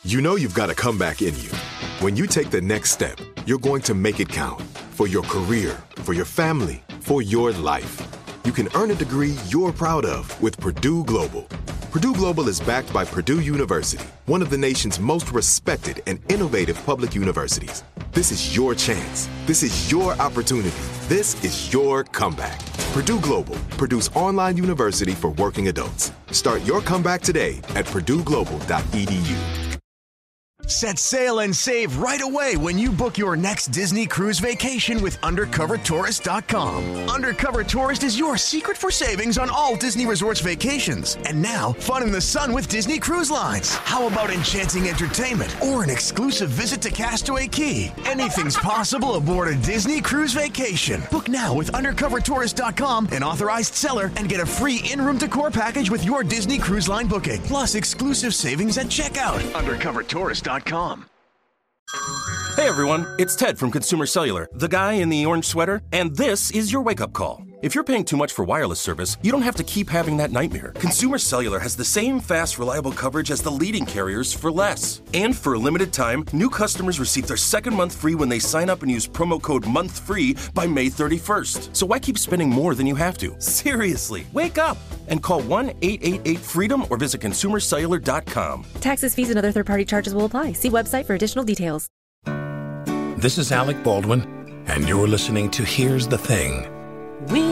You know you've got a comeback in you. When you take the next step, you're going to make it count. For your career, for your family, for your life. You can earn a degree you're proud of with Purdue Global. Purdue Global is backed by Purdue University, one of the nation's most respected and innovative public universities. This is your chance. This is your opportunity. This is your comeback. Purdue Global, Purdue's online university for working adults. Start your comeback today at purdueglobal.edu. Set sail and save right away when you book your next Disney cruise vacation with UndercoverTourist.com. Undercover Tourist is your secret for savings on all Disney Resorts vacations. And now, fun in the sun with Disney Cruise Lines. How about enchanting entertainment or an exclusive visit to Castaway Cay? Anything's possible aboard a Disney cruise vacation. Book now with UndercoverTourist.com, an authorized seller, and get a free in-room decor package with your Disney Cruise Line booking. Plus exclusive savings at checkout. UndercoverTourist.com. Hey everyone, it's Ted from Consumer Cellular, the guy in the orange sweater, and this is your wake-up call. If you're paying too much for wireless service, you don't have to keep having that nightmare. Consumer Cellular has the same fast, reliable coverage as the leading carriers for less. And for a limited time, new customers receive their second month free when they sign up and use promo code MONTHFREE by May 31st. So why keep spending more than you have to? Seriously, wake up and call 1-888-FREEDOM or visit consumercellular.com. Taxes, fees, and other third-party charges will apply. See website for additional details. This is Alec Baldwin, and you're listening to Here's the Thing. We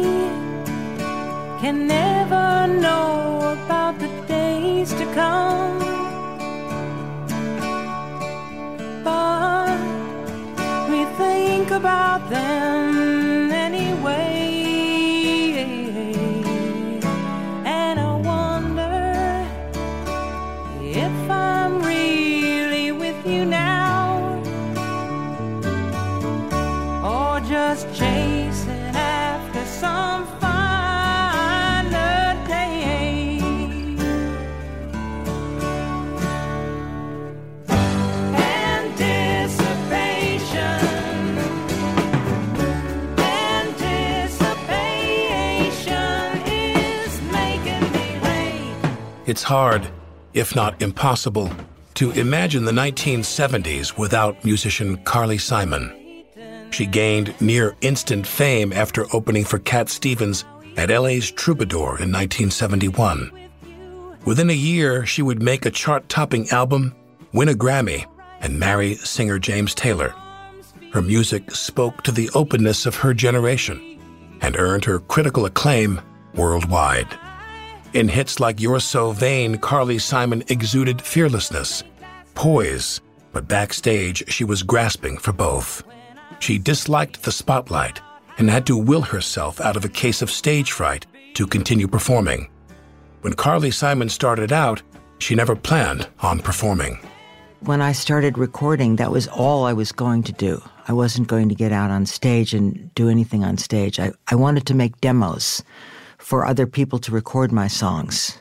can never know about the days to come, but we think about them anyway. And I wonder if I'm really with you now, or just chasing after some finer day. Anticipation is making me late. It's hard, if not impossible, to imagine the 1970s without musician Carly Simon. She gained near-instant fame after opening for Cat Stevens at LA's Troubadour in 1971. Within a year, she would make a chart-topping album, win a Grammy, and marry singer James Taylor. Her music spoke to the openness of her generation and earned her critical acclaim worldwide. In hits like You're So Vain, Carly Simon exuded fearlessness, poise, but backstage she was grasping for both. She disliked the spotlight and had to will herself out of a case of stage fright to continue performing. When Carly Simon started out, she never planned on performing. When I started recording, that was all I was going to do. I wasn't going to get out on stage and do anything on stage. I wanted to make demos for other people to record my songs.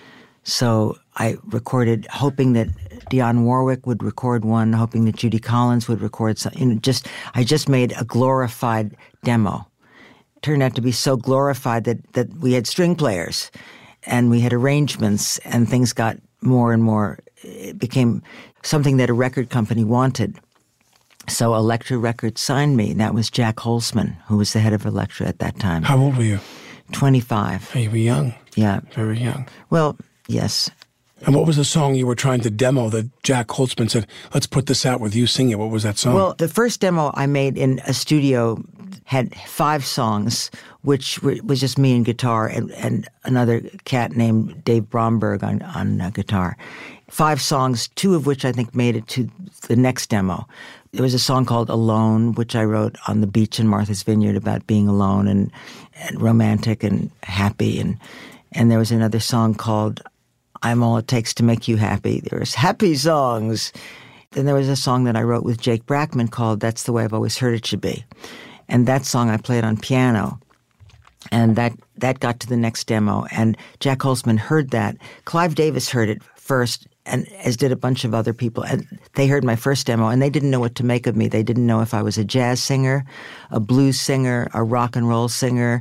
So I recorded, hoping that Dionne Warwick would record one, hoping that Judy Collins would record something. I just made a glorified demo. It turned out to be so glorified that we had string players and we had arrangements, and things got more and more. It became something that a record company wanted. So Elektra Records signed me, and that was Jack Holzman, who was the head of Elektra at that time. How old were you? 25. You were young. Yeah. Very young. Well, yes. And what was the song you were trying to demo that Jack Holzman said, let's put this out with you singing? What was that song? Well, the first demo I made in a studio had 5 songs, which was just me and guitar and another cat named Dave Bromberg on guitar. 5 songs, 2 of which I think made it to the next demo. There was a song called Alone, which I wrote on the beach in Martha's Vineyard about being alone and romantic and happy. And there was another song called I'm All It Takes to Make You Happy. There was happy songs. Then there was a song that I wrote with Jake Brackman called That's the Way I've Always Heard It Should Be. And that song I played on piano. And that got to the next demo. And Jack Holzman heard that. Clive Davis heard it first, and as did a bunch of other people. And they heard my first demo, and they didn't know what to make of me. They didn't know if I was a jazz singer, a blues singer, a rock and roll singer,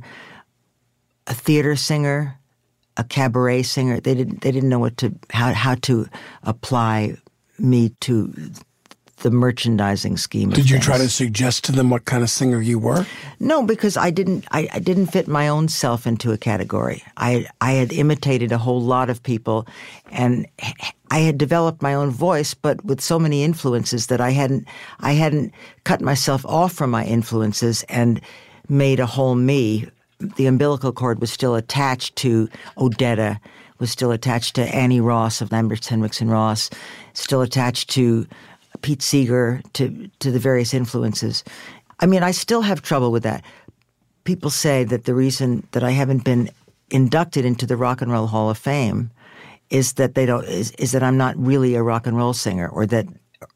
a theater singer, a cabaret singer. They didn't know how to apply me to the merchandising scheme of Did you things. try to suggest to them what kind of singer you were? No, because I didn't fit my own self into a category. I had imitated a whole lot of people, and I had developed my own voice, but with so many influences that I hadn't cut myself off from my influences and made a whole me. The umbilical cord was still attached to Odetta, was still attached to Annie Ross of Lamberts, Hendricks and Ross, still attached to Pete Seeger, to the various influences. I mean, I still have trouble with that. People say that the reason that I haven't been inducted into the Rock and Roll Hall of Fame is that is that I'm not really a rock and roll singer, or that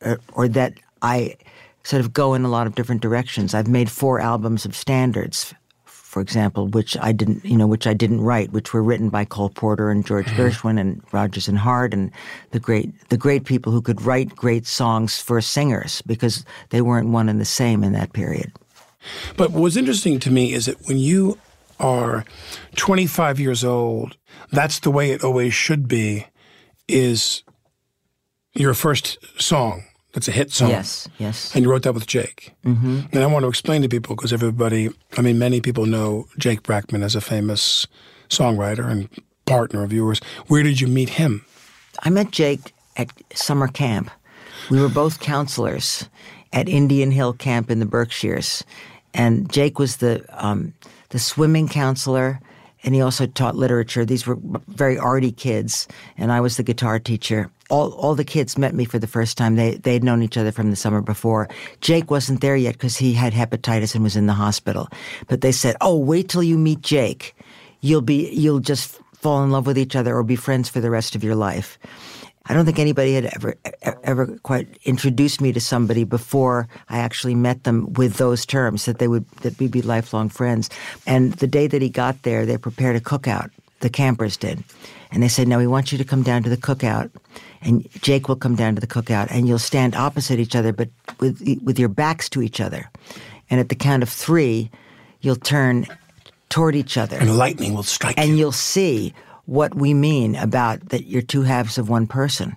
I sort of go in a lot of different directions. I've made 4 albums of standards, for example, which I didn't write, which were written by Cole Porter and George Gershwin and Rodgers and Hart and the great people who could write great songs for singers, because they weren't one and the same in that period. But what's interesting to me is that when you are 25 years old, That's the Way It Always Should Be is your first song. That's a hit song. Yes. And you wrote that with Jake. Mm-hmm. And I want to explain to people, because many people know Jake Brackman as a famous songwriter and partner of yours. Where did you meet him? I met Jake at summer camp. We were both counselors at Indian Hill Camp in the Berkshires. And Jake was the swimming counselor, and he also taught literature. These were very arty kids, and I was the guitar teacher. All the kids met me for the first time. They'd known each other from the summer before. Jake wasn't there yet because he had hepatitis and was in the hospital. But they said, "Oh, wait till you meet Jake. You'll just fall in love with each other or be friends for the rest of your life." I don't think anybody had ever quite introduced me to somebody before I actually met them with those terms, that we'd be lifelong friends. And the day that he got there, they prepared a cookout. The campers did. And they said, "Now we want you to come down to the cookout, and Jake will come down to the cookout, and you'll stand opposite each other, but with your backs to each other. And at the count of 3, you'll turn toward each other. And lightning will strike you. And you'll see what we mean about that you're 2 halves of one person."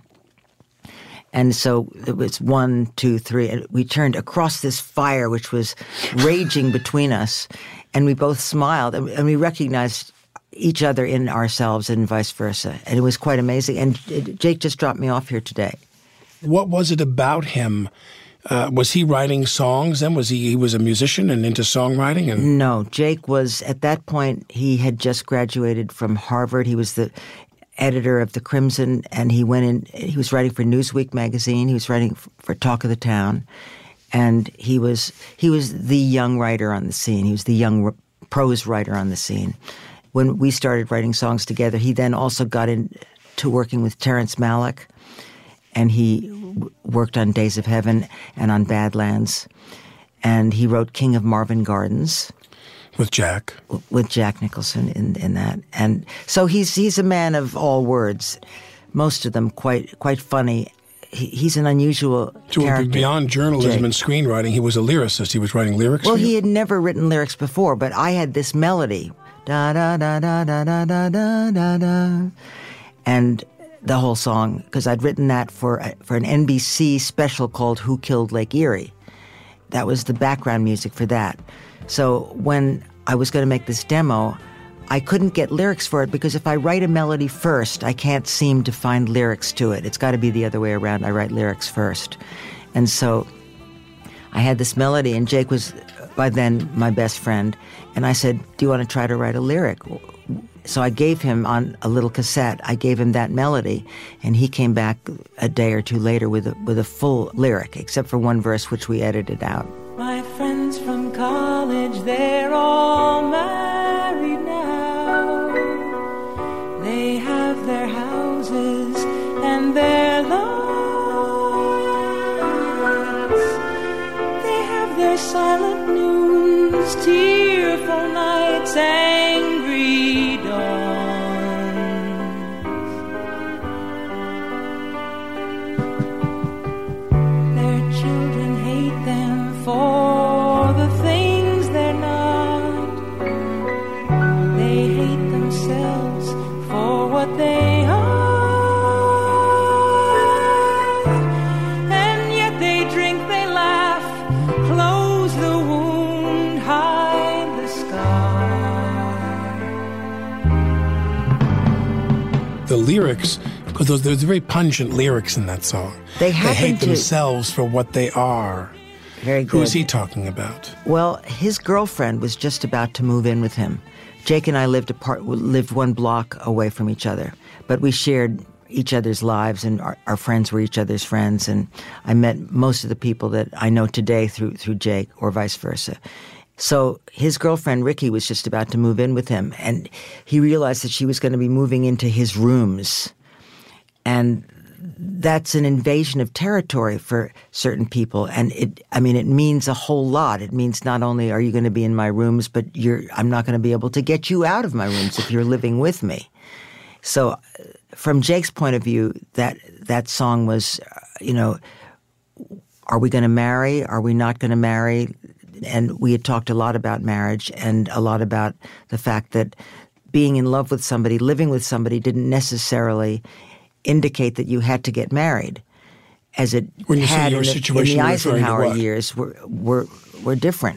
And so it was 1, 2, 3. And we turned across this fire which was raging between us, and we both smiled, and we recognized each other in ourselves and vice versa. And it was quite amazing. And Jake just dropped me off here today. What was it about him? Was he writing songs then? He was a musician and into songwriting? No, Jake was, at that point, he had just graduated from Harvard. He was the editor of the Crimson, and he was writing for Newsweek magazine. He was writing for Talk of the Town. And he was the young writer on the scene. He was the young prose writer on the scene. When we started writing songs together, he then also got into working with Terrence Malick, and he worked on Days of Heaven and on Badlands. And he wrote King of Marvin Gardens. With Jack. With Jack Nicholson in that. And so he's a man of all words, most of them quite funny. He's an unusual character. Beyond journalism Jake. and screenwriting, he was a lyricist. He was writing lyrics. Well, he had never written lyrics before, but I had this melody. Da da da da da da da da da da. And the whole song, because I'd written that for an NBC special called Who Killed Lake Erie. That was the background music for that. So when I was going to make this demo, I couldn't get lyrics for it, because if I write a melody first, I can't seem to find lyrics to it. It's got to be the other way around. I write lyrics first. And so I had this melody, and Jake was by then my best friend. And I said, "Do you want to try to write a lyric?" So I gave him on a little cassette, I gave him that melody, and he came back a day or 2 later with a full lyric, except for one verse which we edited out. My friends from college, they're all married now. They have their houses and their lawns. They have their silent noons, tearful nights, angry dawns. Their children hate them for the things they're not. They hate themselves for what they are. lyrics, because there's very pungent lyrics in that song. They hate themselves for what they are. Very good. Who is he talking about? Well, his girlfriend was just about to move in with him. Jake and I lived one block away from each other, but we shared each other's lives, and our friends were each other's friends, and I met most of the people that I know today through Jake, or vice versa. So his girlfriend, Ricky, was just about to move in with him, and he realized that she was going to be moving into his rooms. And that's an invasion of territory for certain people, and it means a whole lot. It means not only are you going to be in my rooms, but I'm not going to be able to get you out of my rooms if you're living with me. So from Jake's point of view, that song was, are we going to marry? Are we not going to marry? And we had talked a lot about marriage and a lot about the fact that being in love with somebody, living with somebody, didn't necessarily indicate that you had to get married, as it when you had say your situation, in the Eisenhower years were different.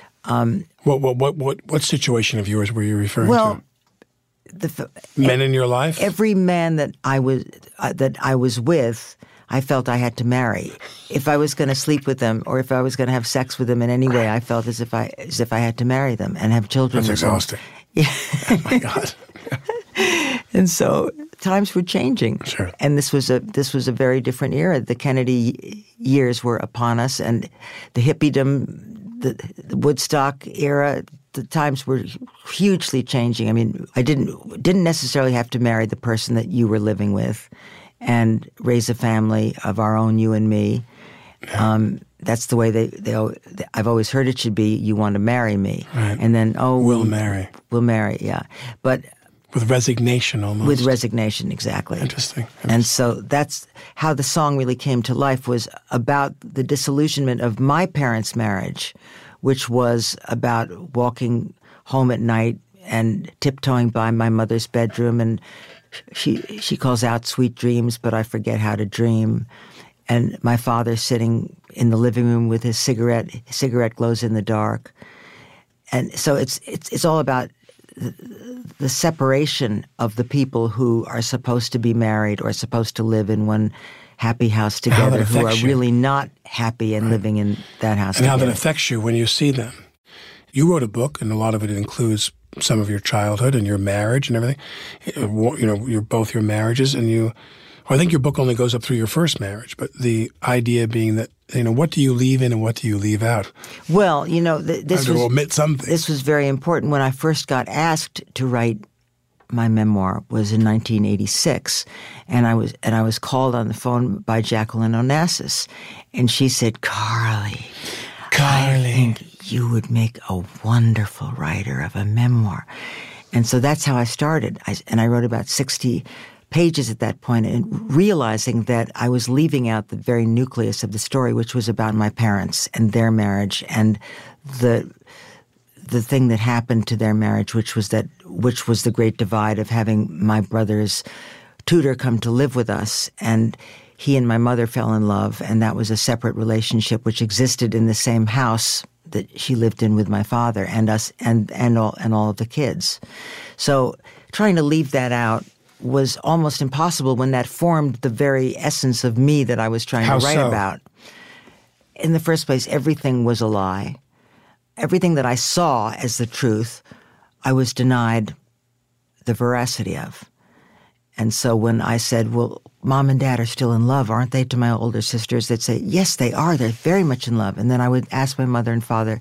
What situation of yours were you referring to? Men in your life? Every man that I was with, I felt I had to marry. If I was going to sleep with them, or if I was going to have sex with them in any way, I felt as if I had to marry them and have children. That's with exhausting. Them. Yeah. Oh my God. And so times were changing. Sure. And this was a very different era. The Kennedy years were upon us, and the hippiedom, the Woodstock era. The times were hugely changing. I mean, I didn't necessarily have to marry the person that you were living with and raise a family of our own, you and me. That's the way I've always heard it should be. You want to marry me. Right. And then, we'll marry. We'll marry, yeah. But with resignation almost. With resignation, exactly. Interesting. And so that's how the song really came to life, was about the disillusionment of my parents' marriage, which was about walking home at night and tiptoeing by my mother's bedroom, and she calls out sweet dreams, but I forget how to dream. And my father sitting in the living room with his cigarette. His cigarette glows in the dark. And so it's all about the separation of the people who are supposed to be married or supposed to live in one happy house together, who are really not happy and living in that house together. And how that affects you when you see them. You wrote a book, and a lot of it includes some of your childhood and your marriage and everything. Both your marriages, and I think your book only goes up through your first marriage, but the idea being that, what do you leave in and what do you leave out? Well, this was omit something. This was very important. When I first got asked to write my memoir was in 1986, and I was called on the phone by Jacqueline Onassis, and she said, Carly, I think you would make a wonderful writer of a memoir. And so that's how I started. I wrote about 60 pages at that point, and realizing that I was leaving out the very nucleus of the story, which was about my parents and their marriage and the thing that happened to their marriage, which was the great divide of having my brother's tutor come to live with us, and he and my mother fell in love, and that was a separate relationship which existed in the same house that she lived in with my father and us and all of the kids. So trying to leave that out was almost impossible when that formed the very essence of me that I was trying to write about. In the first place, everything was a lie. Everything that I saw as the truth, I was denied the veracity of. And so when I said, well, Mom and Dad are still in love, aren't they, to my older sisters? They'd say, yes, they are. They're very much in love. And then I would ask my mother and father,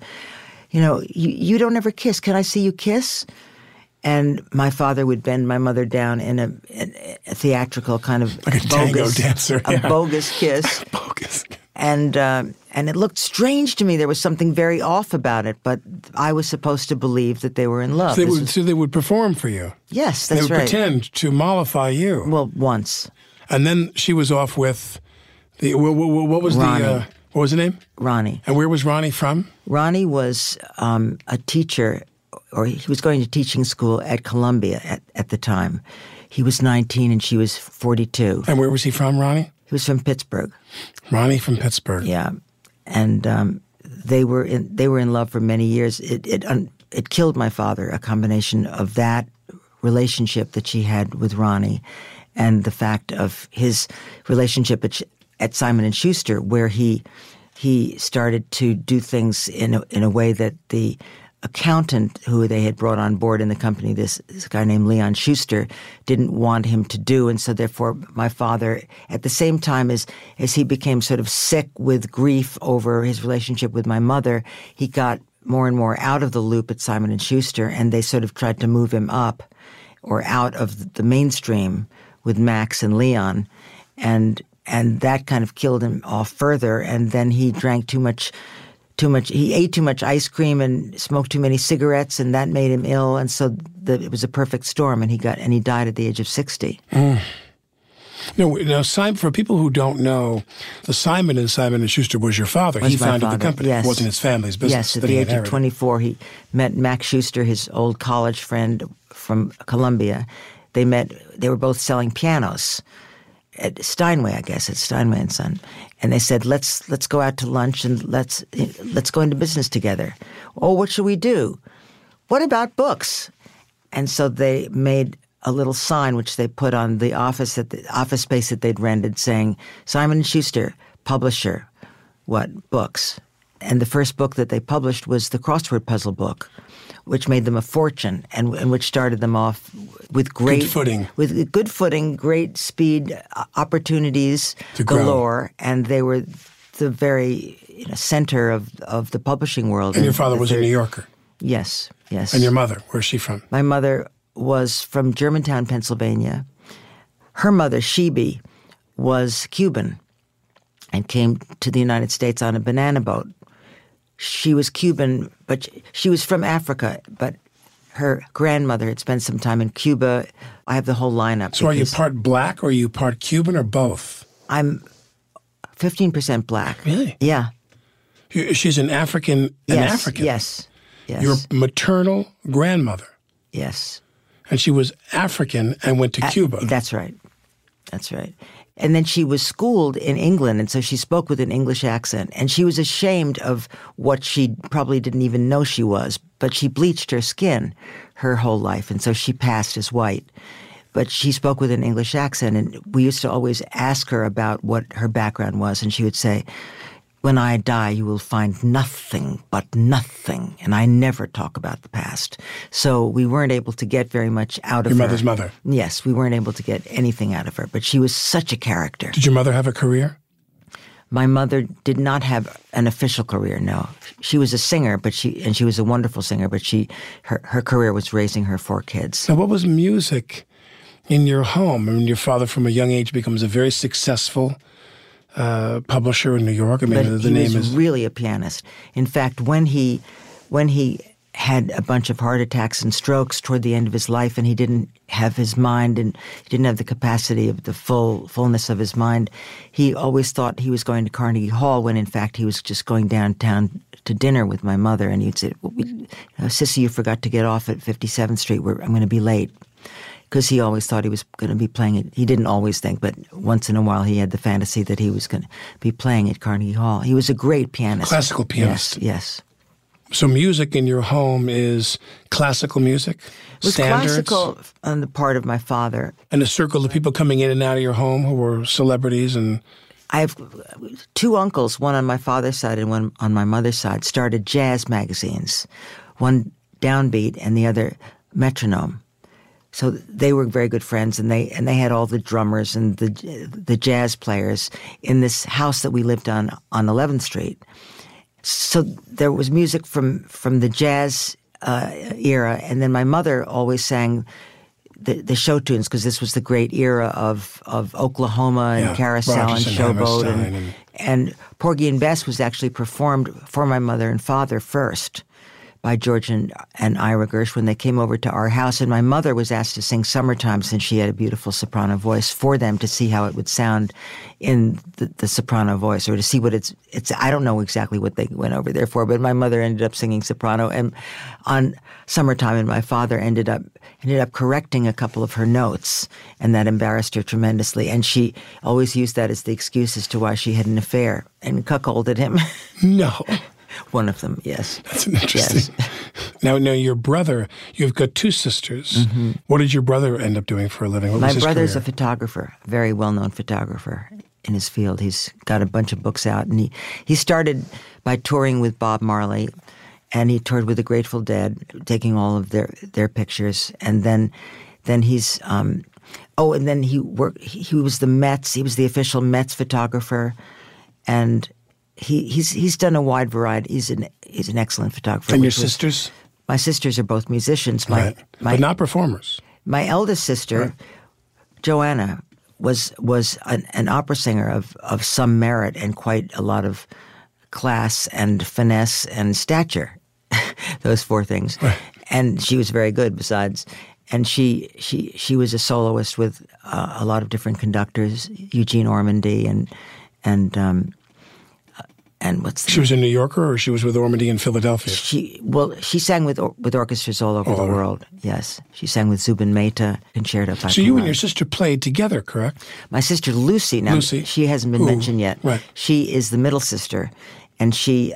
you don't ever kiss. Can I see you kiss? And my father would bend my mother down in a theatrical kind of like a tango dancer, a bogus kiss. Bogus. And it looked strange to me. There was something very off about it, but I was supposed to believe that they were in love. So they would perform for you. Yes, that's right. They would pretend to mollify you. Well, once. And then she was off with what was Ronnie. What was the name? Ronnie. And where was Ronnie from? Ronnie was a teacher, or he was going to teaching school at Columbia at the time. He was 19 and she was 42. And where was he from, Ronnie? He was from Pittsburgh. Ronnie from Pittsburgh. Yeah, and they were in love for many years. It killed my father, a combination of that relationship that she had with Ronnie, and the fact of his relationship at Simon & Schuster, where he started to do things in a way that the accountant who they had brought on board in the company, this guy named Leon Schuster, didn't want him to do. And so therefore my father, at the same time as he became sort of sick with grief over his relationship with my mother, he got more and more out of the loop at Simon & Schuster, and they sort of tried to move him up or out of the mainstream with Max and Leon. And that kind of killed him off further. And then he drank too much, he ate too much ice cream and smoked too many cigarettes, and that made him ill. And so it was a perfect storm, and he died at the age of 60. Now, for people who don't know, the Simon and Schuster was your father. He founded the company. Yes. It wasn't his family's business. Yes, at the age of 24, he met Max Schuster, his old college friend from Columbia. They were both selling pianos at Steinway, I guess, at Steinway and Son. And they said, let's go out to lunch and let's go into business together. Oh, what should we do? What about books? And so they made a little sign which they put on the office space that they'd rented, saying, Simon & Schuster, publisher, what, books. And the first book that they published was the crossword puzzle book, which made them a fortune and which started them off with great good footing, great speed, opportunities galore, and they were the very center of the publishing world. And your father was a New Yorker? Yes. And your mother, where's she from? My mother was from Germantown, Pennsylvania. Her mother, Shibi, was Cuban and came to the United States on a banana boat. She was Cuban, but she was from Africa, but her grandmother had spent some time in Cuba. I have the whole lineup. So are you part black or are you part Cuban or both? I'm 15% black. Really? Yeah. She's an African? Yes. Your maternal grandmother? Yes. And she was African and went to Cuba? That's right. And then she was schooled in England, and so she spoke with an English accent. And she was ashamed of what she probably didn't even know she was, but she bleached her skin her whole life, and so she passed as white. But she spoke with an English accent, and we used to always ask her about what her background was, and she would say, when I die, you will find nothing but nothing, and I never talk about the past. So we weren't able to get very much out of her. Your mother's mother? Yes, we weren't able to get anything out of her, but she was such a character. Did your mother have a career? My mother did not have an official career, no. She was a singer, and she was a wonderful singer, but her career was raising her 4 kids. Now, what was music in your home? I mean, your father from a young age becomes a very successful publisher in New York. I mean, the name is... He was really a pianist. In fact, when he had a bunch of heart attacks and strokes toward the end of his life, and he didn't have his mind, and he didn't have the capacity of the fullness of his mind, he always thought he was going to Carnegie Hall when, in fact, he was just going downtown to dinner with my mother. And he'd say, Sissy, you forgot to get off at 57th Street. I'm going to be late. Because he always thought he was going to be playing it. He didn't always think, but once in a while he had the fantasy that he was going to be playing at Carnegie Hall. He was a great pianist. Classical pianist. Yes. So music in your home is classical music? It was standards? classical on the part of my father. And a circle of people coming in and out of your home who were celebrities and... I have 2 uncles, one on my father's side and one on my mother's side, started jazz magazines. One Downbeat and the other Metronome. So they were very good friends, and they had all the drummers and the jazz players in this house that we lived on 11th Street. So there was music from the jazz era, and then my mother always sang the show tunes, because this was the great era of Oklahoma and Carousel and Showboat, and Porgy and Bess was actually performed for my mother and father first by George and Ira Gersh when they came over to our house. And my mother was asked to sing Summertime, since she had a beautiful soprano voice, for them to see how it would sound in the soprano voice, or to see what it's. I don't know exactly what they went over there for, but my mother ended up singing soprano and on Summertime, and my father ended up correcting a couple of her notes, and that embarrassed her tremendously. And she always used that as the excuse as to why she had an affair and cuckolded him. No. One of them, yes. That's an interesting. Yes. Now, your brother, you've got two sisters. Mm-hmm. What did your brother end up doing for a living? What was My his brother's career? a photographer, a very well-known photographer in his field. He's got a bunch of books out, and he started by touring with Bob Marley, and he toured with the Grateful Dead, taking all of their pictures, and then he's and then he worked. He was the Mets. He was the official Mets photographer, and he's done a wide variety. He's an excellent photographer. And your sisters? My sisters are both musicians. Right. But not performers. My eldest sister, right. Joanna, was an opera singer of some merit and quite a lot of class and finesse and stature. Those four things. Right. And she was very good besides. And she was a soloist with a lot of different conductors, Eugene Ormandy and what's she was a New Yorker, or she was with Ormandy in Philadelphia? She sang with orchestras all over the world. Yes, she sang with Zubin Mehta, Concerto. So you and your sister played together, correct? My sister Lucy. Now she hasn't been mentioned yet. Right. She is the middle sister, and she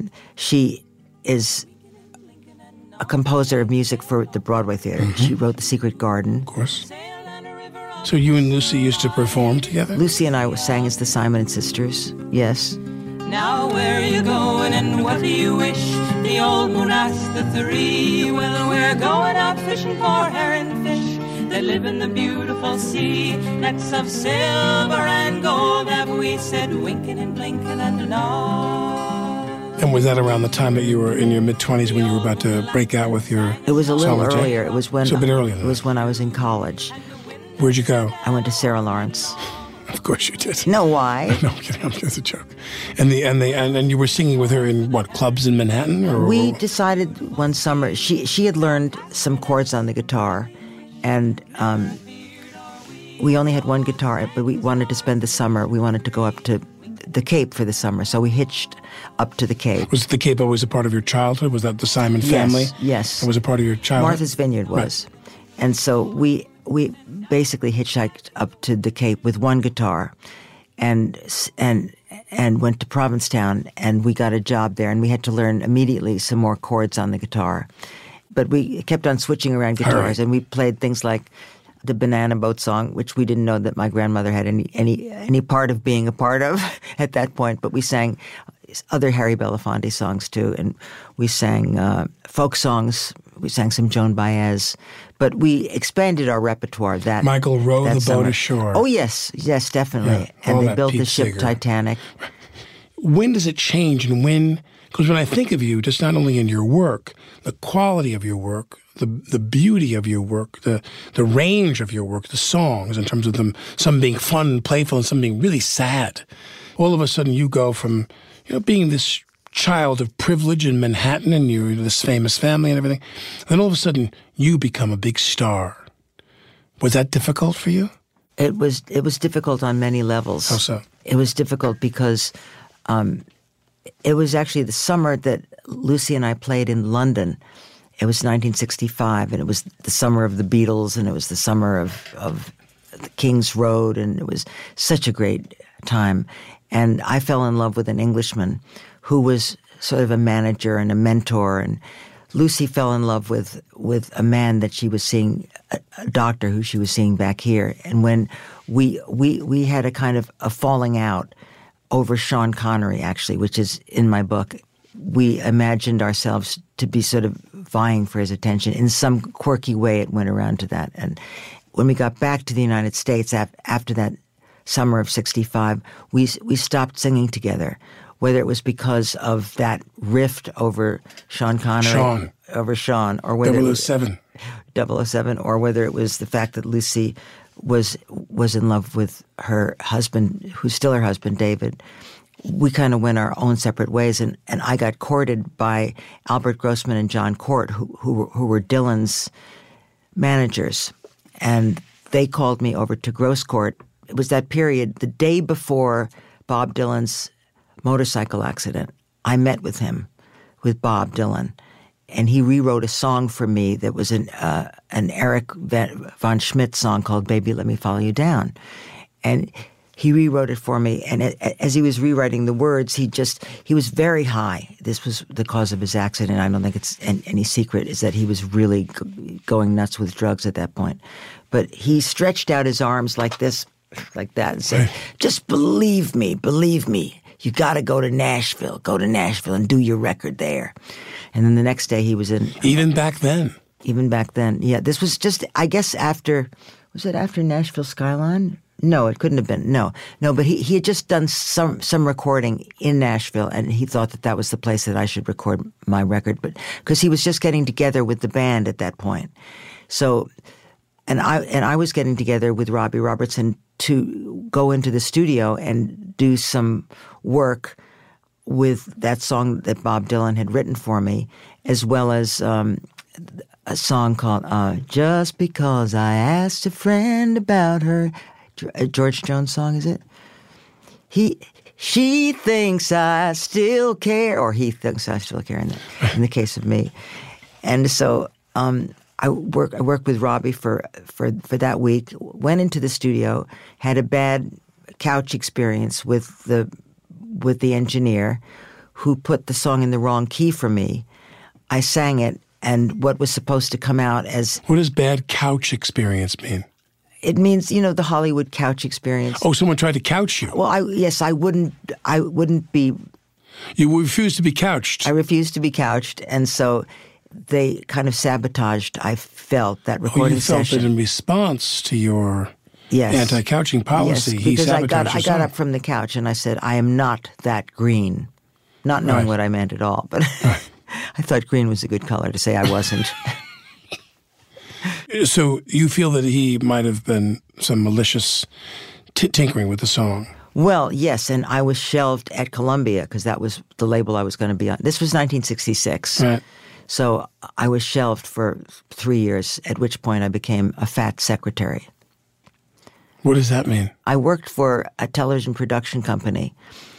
is a composer of music for the Broadway Theater. Mm-hmm. She wrote The Secret Garden. Of course. So you and Lucy used to perform together? Lucy and I sang as the Simon and Sisters. Yes. Now where are you going and what do you wish? The old moon asked the three. Well, we're going out fishing for herring fish that live in the beautiful sea. Nets of silver and gold have we said, winking and blinking and nod. And was that around the time that you were in your mid-20s when you were about to break out with your It was a little solo earlier. It was when a bit earlier than it was when I was in college. Where'd you go? I went to Sarah Lawrence. Of course you did. No, why? No, I'm kidding. It's a joke. And you were singing with her in what, clubs in Manhattan? Or we decided one summer she had learned some chords on the guitar, and we only had one guitar, but we wanted to spend the summer. We wanted to go up to the Cape for the summer, so we hitched up to the Cape. Was the Cape always a part of your childhood? Was that the Simon family? Yes. It was a part of your childhood? Martha's Vineyard was. Right. And so we basically hitchhiked up to the Cape with one guitar and went to Provincetown, and we got a job there, and we had to learn immediately some more chords on the guitar. But we kept on switching around guitars, and we played things like the Banana Boat Song, which we didn't know that my grandmother had any part of being a part of at that point, but we sang other Harry Belafonte songs too, and we sang folk songs. We sang some Joan Baez, but we expanded our repertoire. Michael Row the summer. Boat Ashore. Oh yes, definitely. Yeah, and they built Pete the ship Seeger. Titanic. When does it change, and when? Because when I think of you, just not only in your work, the quality of your work, the beauty of your work, the range of your work, the songs in terms of them, some being fun and playful and some being really sad. All of a sudden, you go from being this child of privilege in Manhattan, and you're this famous family and everything. And then all of a sudden, you become a big star. Was that difficult for you? It was difficult on many levels. How so? It was difficult because it was actually the summer that Lucy and I played in London. It was 1965, and it was the summer of the Beatles, and it was the summer of the King's Road, and it was such a great time. And I fell in love with an Englishman who was sort of a manager and a mentor, and Lucy fell in love with a man that she was seeing, a doctor who she was seeing back here. And when we had a kind of a falling out over Sean Connery, actually, which is in my book, we imagined ourselves to be sort of vying for his attention. In some quirky way, it went around to that. And when we got back to the United States after that summer of 65, we stopped singing together, whether it was because of that rift over Sean Connery, or whether 007. 007, or whether it was the fact that Lucy was in love with her husband, who's still her husband, David. We kind of went our own separate ways, and I got courted by Albert Grossman and John Cort, who were Dylan's managers, and they called me over to Gross Court. It was that period, the day before Bob Dylan's motorcycle accident. I met with him, with Bob Dylan, and he rewrote a song for me that was an Eric von Schmidt song called "Baby, Let Me Follow You Down," and He rewrote it for me, and as he was rewriting the words, he was very high. This was the cause of his accident. I don't think it's any secret is that he was really going nuts with drugs at that point. But he stretched out his arms like this, like that, and said, "Just believe me. You got to go to Nashville and do your record there." And then the next day he was in. Even back then, yeah. This was just, I guess, was it after Nashville Skyline? No, it couldn't have been. No. But he had just done some recording in Nashville, and he thought that was the place that I should record my record. But because he was just getting together with the band at that point, so and I was getting together with Robbie Robertson to go into the studio and do some work with that song that Bob Dylan had written for me, as well as a song called "Just Because I Asked a Friend About Her." A George Jones song, is it? She thinks I still care, or he thinks I still care in the case of me. And so I worked with Robbie for that week, went into the studio, had a bad couch experience with the engineer who put the song in the wrong key for me. I sang it, and what was supposed to come out as... What does bad couch experience mean? It means, the Hollywood couch experience. Oh, someone tried to couch you. Well, I wouldn't be... You refused to be couched. I refused to be couched, and so they kind of sabotaged, I felt, that recording session. You felt that in response to your anti-couching policy, he because sabotaged I got up from the couch and I said, "I am not that green," not knowing what I meant at all, but I thought green was a good color to say I wasn't. So you feel that he might have been some malicious tinkering with the song? Well, yes, and I was shelved at Columbia because that was the label I was going to be on. This was 1966. Right. So I was shelved for 3 years, at which point I became a fat secretary. What does that mean? I worked for a television production company.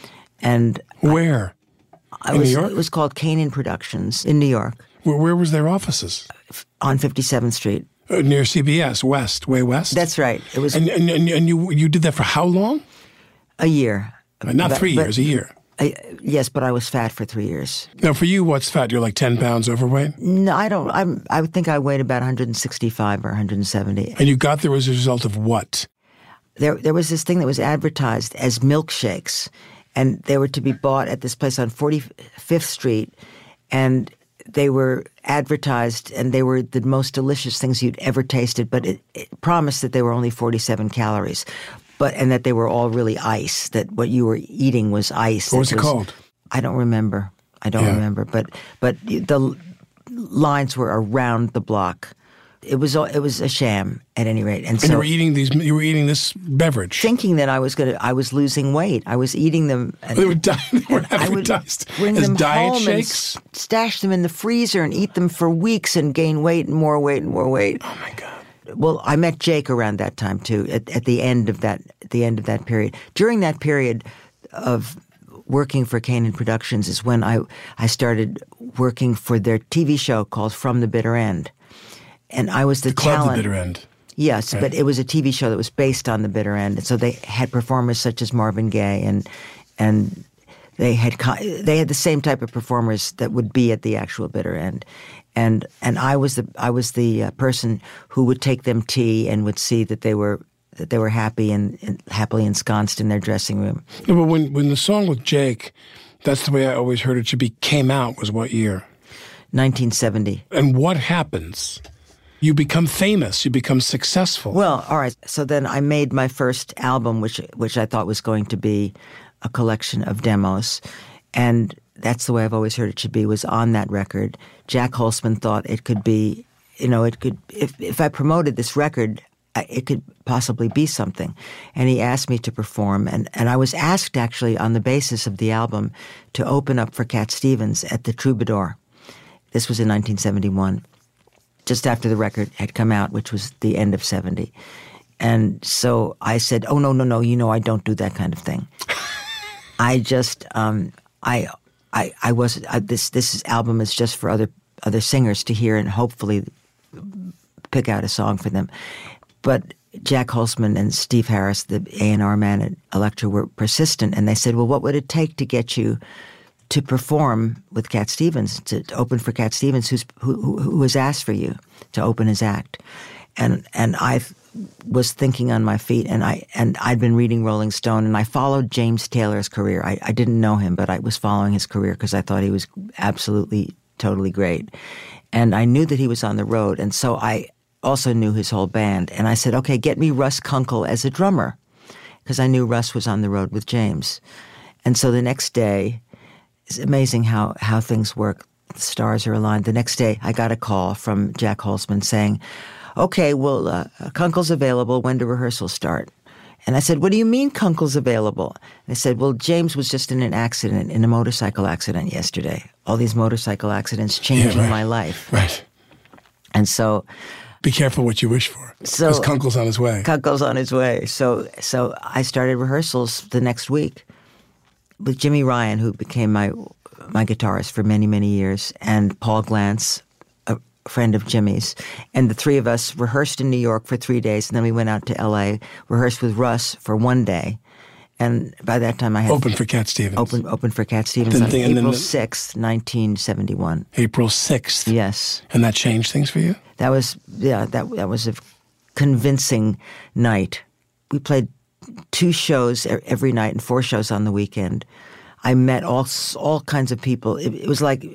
And where? In New York? It was called Kanan Productions in New York. Where was their offices? On 57th Street. Near CBS, way west? That's right. It was. And you did that for how long? A year. Not 3 years, a year. Yes, but I was fat for 3 years. Now, for you, what's fat? You're like 10 pounds overweight? No, I don't. I think I weighed about 165 or 170. And you got there as a result of what? There was this thing that was advertised as milkshakes, and they were to be bought at this place on 45th Street, and they were advertised, and they were the most delicious things you'd ever tasted, but it promised that they were only 47 calories, and that they were all really ice, that what you were eating was ice. What was it called? I don't remember. Remember, but the lines were around the block. It was a sham at any rate, and so you were eating this beverage, thinking that I was losing weight. I was eating them. They were advertised as diet shakes. And stash them in the freezer and eat them for weeks and gain weight and more weight and more weight. Oh my God! Well, I met Jake around that time too. At the end of that period, during that period of working for Kanan Productions is when I started working for their TV show called From the Bitter End. And I was the Club The Bitter End. Yes, right. But it was a TV show that was based on The Bitter End. And so they had performers such as Marvin Gaye, and they had the same type of performers that would be at the actual Bitter End. And I was the person who would take them tea and would see that they were happy and happily ensconced in their dressing room. No, but when the song with Jake, that's the way I always heard it, came out was what year? 1970. And what happens? You become famous. You become successful. Well, all right. So then I made my first album, which I thought was going to be a collection of demos. And That's the Way I've Always Heard It Should Be was on that record. Jack Holzman thought it could be, if I promoted this record, it could possibly be something. And he asked me to perform. And I was asked, actually, on the basis of the album, to open up for Cat Stevens at the Troubadour. This was in 1971. Just after the record had come out, which was the end of 70. And so I said, "Oh, no, I don't do that kind of thing." I just, this album is just for other singers to hear and hopefully pick out a song for them. But Jack Holzman and Steve Harris, the A&R man at Elektra, were persistent, and they said, well, what would it take to get you to perform with Cat Stevens, to open for Cat Stevens, who has asked for you to open his act? And I was thinking on my feet, and I'd been reading Rolling Stone, and I followed James Taylor's career. I didn't know him, but I was following his career because I thought he was absolutely, totally great. And I knew that he was on the road, and so I also knew his whole band. And I said, okay, get me Russ Kunkel as a drummer, because I knew Russ was on the road with James. And so the next day, it's amazing how things work. The stars are aligned. The next day, I got a call from Jack Holzman saying, okay, well, Kunkel's available. When do rehearsals start? And I said, what do you mean Kunkel's available? And they said, well, James was just in a motorcycle accident yesterday. All these motorcycle accidents changing my life. Right. And so... Be careful what you wish for, because Kunkel's on his way. Kunkel's on his way. So I started rehearsals the next week with Jimmy Ryan, who became my guitarist for many, many years, and Paul Glantz, a friend of Jimmy's. And the three of us rehearsed in New York for 3 days, and then we went out to L.A., rehearsed with Russ for 1 day. And by that time I had... Open for Cat Stevens. Open for Cat Stevens on April 6th, 1971. April 6th? Yes. And that changed things for you? That was a convincing night. We played 2 shows every night and 4 shows on the weekend. I met all kinds of people. It was like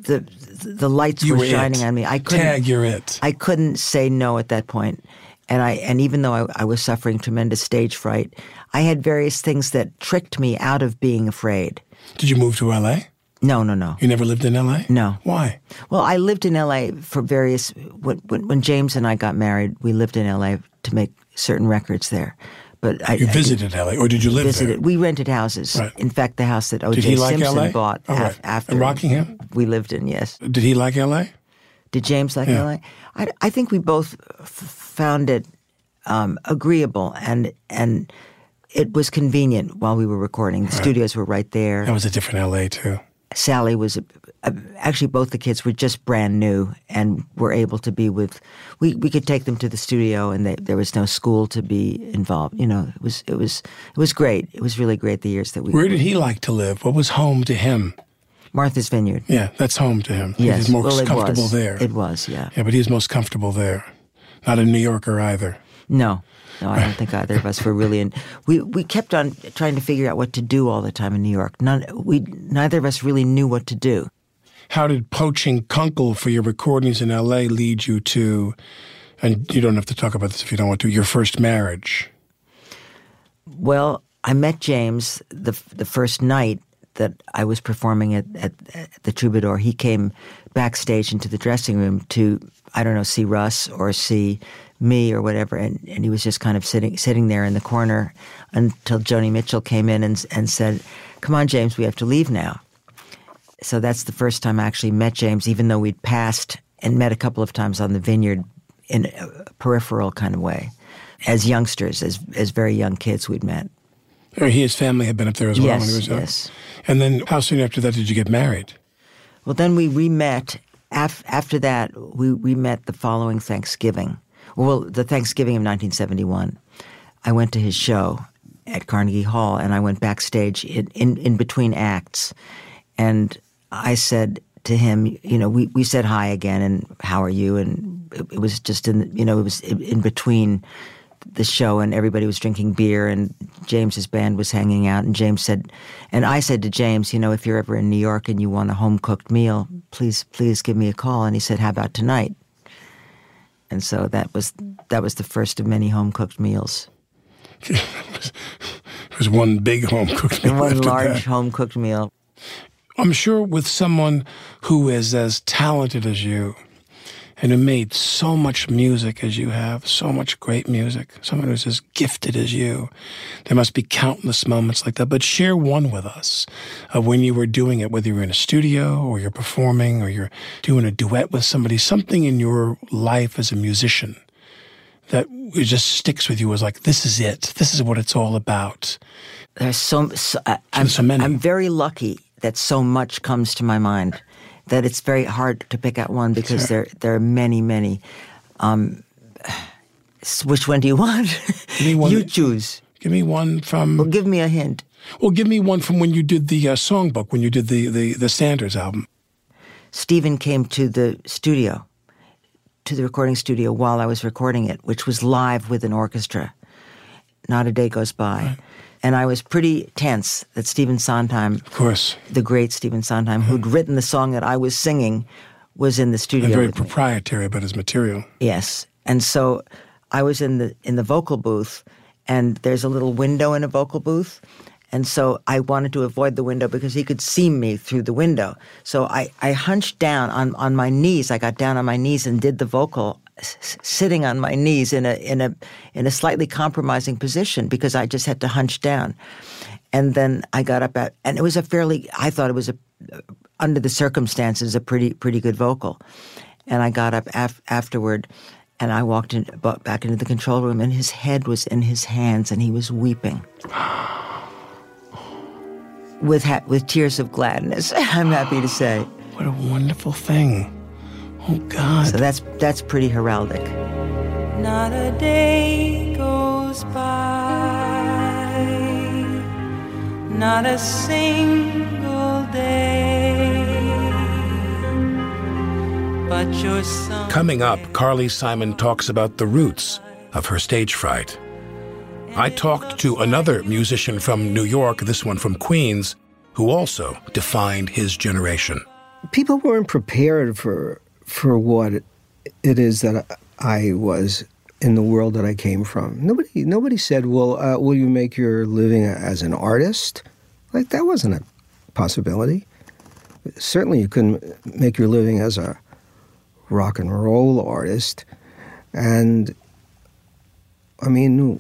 the lights were shining on me. Tag, you're it. I couldn't say no at that point. And even though I was suffering tremendous stage fright, I had various things that tricked me out of being afraid. Did you move to L.A.? No. You never lived in L.A.? No. Why? Well, I lived in L.A. for various... When James and I got married, we lived in L.A. to make certain records there. But you visited L.A., or did you live there? We rented houses. Right. In fact, the house that O.J. Simpson bought after in Rockingham? We lived in, yes. Did he like L.A.? Did James like L.A.? I think we both found it agreeable, and it was convenient while we were recording. The studios were right there. That was a different L.A. too. Sally was actually both the kids were just brand new and were able to be with. We could take them to the studio, and there was no school to be involved. You know, it was great. It was really great the years that we. Where did he like to live? What was home to him? Martha's Vineyard. Yeah, that's home to him. Yes, he's most comfortable there. It was, yeah. Yeah, but he's most comfortable there. Not a New Yorker either. No, I don't think either of us were really in. We kept on trying to figure out what to do all the time in New York. Neither of us really knew what to do. How did poaching Kunkel for your recordings in L.A. lead you to, and you don't have to talk about this if you don't want to, your first marriage? Well, I met James the first night that I was performing at the Troubadour. He came backstage into the dressing room to, I don't know, see Russ or see me or whatever, and he was just kind of sitting there in the corner until Joni Mitchell came in and said, come on, James, we have to leave now. So that's the first time I actually met James, even though we'd passed and met a couple of times on the Vineyard in a peripheral kind of way. As youngsters, as very young kids, we'd met. His family had been up there as well when he was young? Yes. And then how soon after that did you get married? Well, then we re-met. After that, we met the following Thanksgiving. Well, the Thanksgiving of 1971. I went to his show at Carnegie Hall, and I went backstage in between acts. And I said to him, you know, we said hi again, and how are you? And it was just it was in between the show, and everybody was drinking beer, and James's band was hanging out, and I said to James, you know, if you're ever in New York and you want a home-cooked meal, please give me a call. And he said, how about tonight? And so that was the first of many home-cooked meals. It was one big home-cooked meal. One large home-cooked meal. I'm sure with someone who is as talented as you and who made so much music as you have, so much great music, someone who's as gifted as you, there must be countless moments like that. But share one with us of when you were doing it, whether you're in a studio or you're performing or you're doing a duet with somebody, something in your life as a musician that it just sticks with you as like, this is it. This is what it's all about. There's so many. I'm very lucky that so much comes to my mind that it's very hard to pick out one because there are many, many. Which one do you want? Give me one. You choose. Give me one from... Well, give me a hint. Well, give me one from when you did the songbook, when you did the Sanders album. Stephen came to the studio, to the recording studio while I was recording it, which was live with an orchestra. Not a day goes by. Right. And I was pretty tense that Stephen Sondheim, of course, the great Stephen Sondheim, who'd written the song that I was singing, was in the studio. And very proprietary about his material. Yes. And so I was in the vocal booth, and there's a little window in a vocal booth. And so I wanted to avoid the window because he could see me through the window. So I hunched down on my knees. I got down on my knees and did the vocal sitting on my knees in a slightly compromising position because I just had to hunch down. And then I got up and it was I thought it was under the circumstances, a pretty good vocal. And I got up afterward and I walked back into the control room and his head was in his hands and he was weeping. With tears of gladness, I'm happy to say. What a wonderful thing. Oh, God. So that's pretty heraldic. Not a day goes by, not a single day, but your son... Coming up, Carly Simon talks about the roots of her stage fright. I talked to another musician from New York, this one from Queens, who also defined his generation. People weren't prepared for what it is that I was in the world that I came from. Nobody said, well, will you make your living as an artist? Like, that wasn't a possibility. Certainly you couldn't make your living as a rock and roll artist. And, I mean...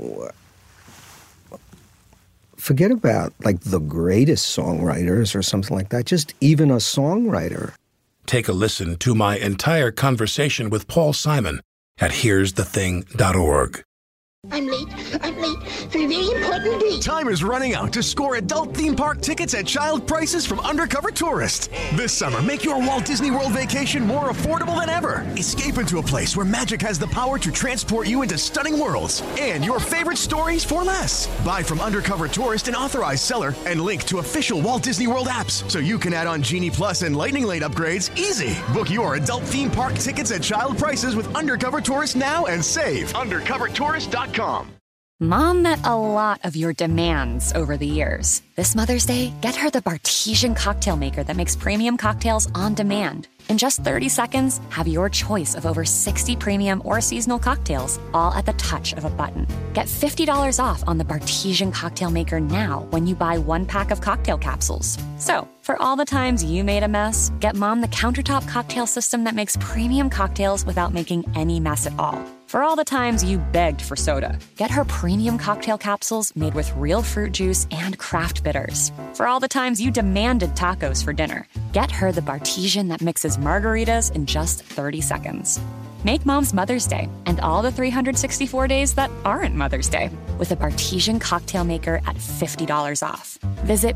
Forget about, like, the greatest songwriters or something like that, just even a songwriter. Take a listen to my entire conversation with Paul Simon at here'sthething.org. I'm late for a very important date. Time is running out to score adult theme park tickets at child prices from Undercover Tourist. This summer, make your Walt Disney World vacation more affordable than ever. Escape into a place where magic has the power to transport you into stunning worlds and your favorite stories for less. Buy from Undercover Tourist, an authorized seller, and link to official Walt Disney World apps so you can add on Genie Plus and Lightning Lane upgrades easy. Book your adult theme park tickets at child prices with Undercover Tourist now and save. UndercoverTourist.com. Mom met a lot of your demands over the years. This Mother's Day, get her the Bartesian cocktail maker that makes premium cocktails on demand. In just 30 seconds, have your choice of over 60 premium or seasonal cocktails, all at the touch of a button. Get $50 off on the Bartesian cocktail maker now when you buy 1 pack of cocktail capsules. So, for all the times you made a mess, get Mom the countertop cocktail system that makes premium cocktails without making any mess at all. For all the times you begged for soda, get her premium cocktail capsules made with real fruit juice and craft bitters. For all the times you demanded tacos for dinner, get her the Bartesian that mixes margaritas in just 30 seconds. Make Mom's Mother's Day and all the 364 days that aren't Mother's Day with a Bartesian cocktail maker at $50 off. Visit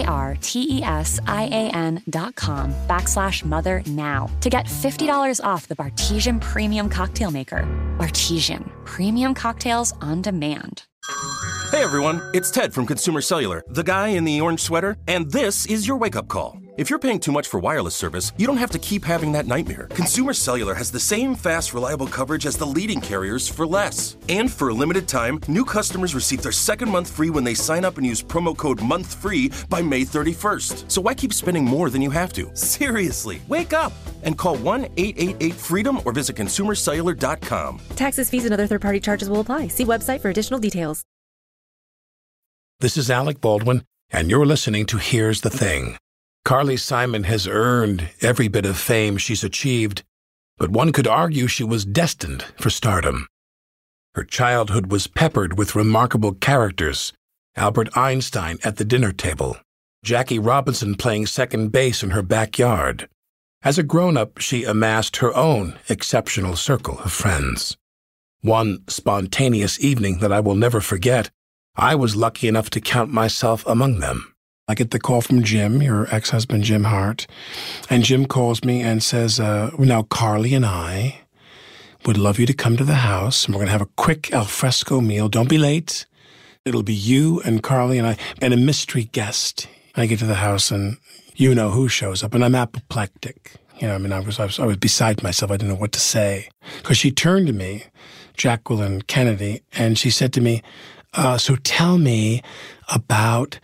BARTESIAN.com/mother now to get $50 off the Bartesian Premium Cocktail Maker. Bartesian, premium cocktails on demand. Hey everyone, it's Ted from Consumer Cellular, the guy in the orange sweater, and this is your wake-up call. If you're paying too much for wireless service, you don't have to keep having that nightmare. Consumer Cellular has the same fast, reliable coverage as the leading carriers for less. And for a limited time, new customers receive their second month free when they sign up and use promo code MONTHFREE by May 31st. So why keep spending more than you have to? Seriously, wake up and call 1-888-FREEDOM or visit consumercellular.com. Taxes, fees, and other third-party charges will apply. See website for additional details. This is Alec Baldwin, and you're listening to Here's the Thing. Carly Simon has earned every bit of fame she's achieved, but one could argue she was destined for stardom. Her childhood was peppered with remarkable characters: Albert Einstein at the dinner table, Jackie Robinson playing second base in her backyard. As a grown-up, she amassed her own exceptional circle of friends. One spontaneous evening that I will never forget, I was lucky enough to count myself among them. I get the call from Jim, your ex-husband, Jim Hart, and Jim calls me and says, now Carly and I, would love you to come to the house, and we're going to have a quick al fresco meal. Don't be late. It'll be you and Carly and I and a mystery guest. I get to the house, and you know who shows up, and I'm apoplectic. I was beside myself. I didn't know what to say. Because she turned to me, Jacqueline Kennedy, and she said to me, so tell me about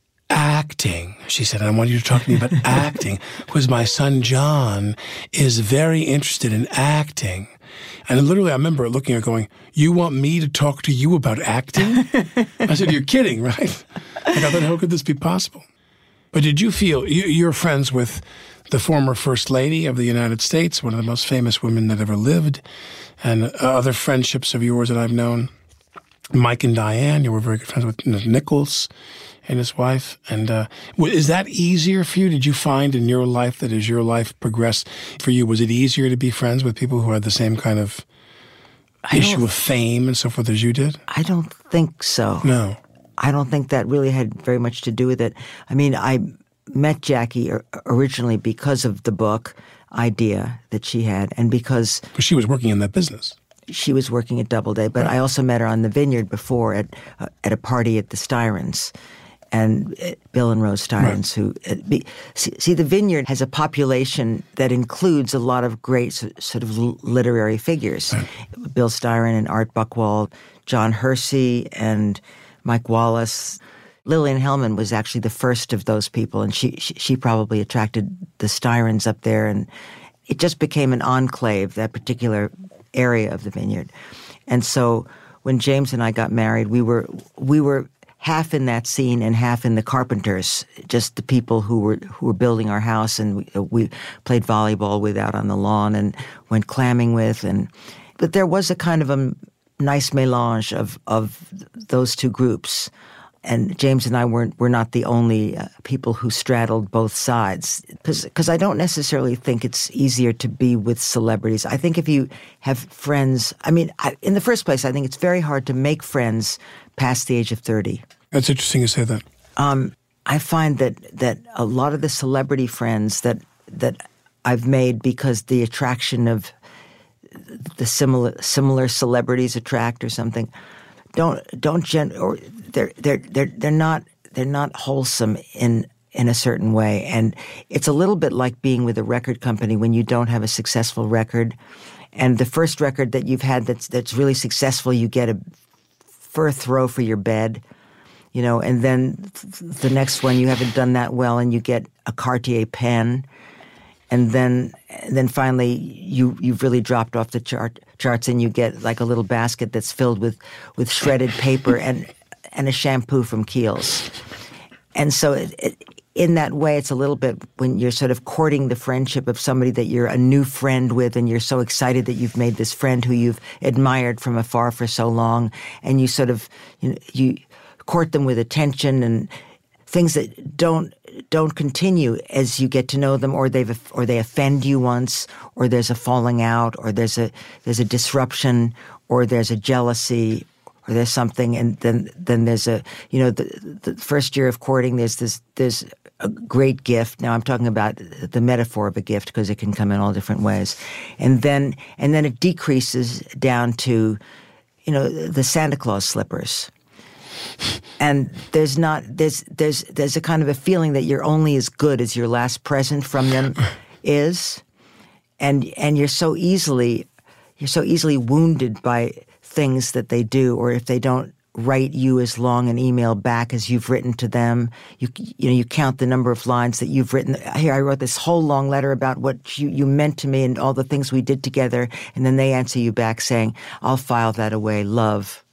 acting. She said, I want you to talk to me about acting, because my son John is very interested in acting. And literally, I remember looking at her going, you want me to talk to you about acting? I said, you're kidding, right? I thought, how could this be possible? But did you feel, you're friends with the former First Lady of the United States, one of the most famous women that ever lived, and other friendships of yours that I've known. Mike and Diane, you were very good friends with Nichols and his wife. And is that easier for you? Did you find in your life that as your life progressed for you, was it easier to be friends with people who had the same kind of issue of fame and so forth as you did? I don't think so. No. I don't think that really had very much to do with it. I mean, I met Jackie originally because of the book idea that she had, and because she was working in that business. She was working at Doubleday, but right. I also met her on the Vineyard before at a party at the Styrens, and Bill and Rose Styrens. Right. See, the Vineyard has a population that includes a lot of great sort of literary figures: right. Bill Styron and Art Buchwald, John Hersey, and Mike Wallace. Lillian Hellman was actually the first of those people, and she probably attracted the Styrens up there, and it just became an enclave, that particular area of the Vineyard. And so when James and I got married, we were half in that scene and half in the Carpenters, just the people who were building our house, and we played volleyball with out on the lawn and went clamming with, but there was a kind of a nice mélange of those two groups. And James and I were not the only people who straddled both sides. Because I don't necessarily think it's easier to be with celebrities. I think if you have friends, in the first place, I think it's very hard to make friends past the age of 30. That's interesting you say that. I find that a lot of the celebrity friends that I've made, because the attraction of the similar celebrities attract or something, they're not wholesome in a certain way. And it's a little bit like being with a record company when you don't have a successful record, and the first record that you've had that's really successful, you get a fur throw for your bed, and then the next one you haven't done that well, and you get a Cartier pen. And then finally, you've really dropped off the charts, and you get like a little basket that's filled with shredded paper and a shampoo from Kiehl's. And so in that way, it's a little bit when you're sort of courting the friendship of somebody that you're a new friend with, and you're so excited that you've made this friend who you've admired from afar for so long, and you sort of you court them with attention and things that don't continue as you get to know them, or they offend you once, or there's a falling out, or there's a disruption, or there's a jealousy, or there's something, and then there's the first year of courting, there's a great gift. Now I'm talking about the metaphor of a gift, because it can come in all different ways, and then it decreases down to the Santa Claus slippers. And there's a kind of a feeling that you're only as good as your last present from them is, and you're so easily wounded by things that they do, or if they don't write you as long an email back as you've written to them. You count the number of lines that you've written. Here, I wrote this whole long letter about what you meant to me and all the things we did together, and then they answer you back saying, "I'll file that away, love."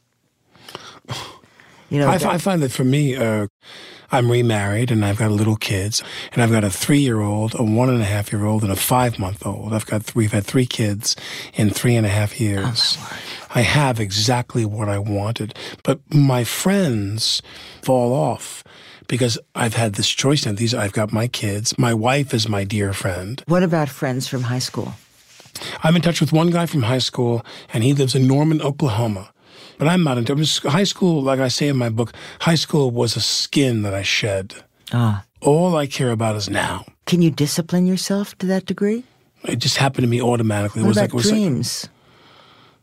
I find that for me, I'm remarried, and I've got little kids, and I've got a 3-year-old, a 1.5-year-old, and a 5-month-old. We've had 3 kids in 3.5 years. Oh, I have exactly what I wanted, but my friends fall off because I've had this choice now. I've got my kids. My wife is my dear friend. What about friends from high school? I'm in touch with one guy from high school, and he lives in Norman, Oklahoma. But I'm not into high school. Like I say in my book, high school was a skin that I shed. All I care about is now. Can you discipline yourself to that degree? It just happened to me automatically. What about dreams?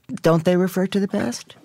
Don't they refer to the past?